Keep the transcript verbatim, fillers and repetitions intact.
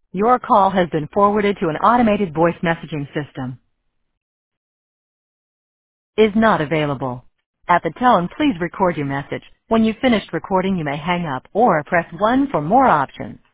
Your call has been forwarded to an automated voice messaging system. Is not available. At the tone, please record your message. When you've finished recording, you may hang up or press one for more options.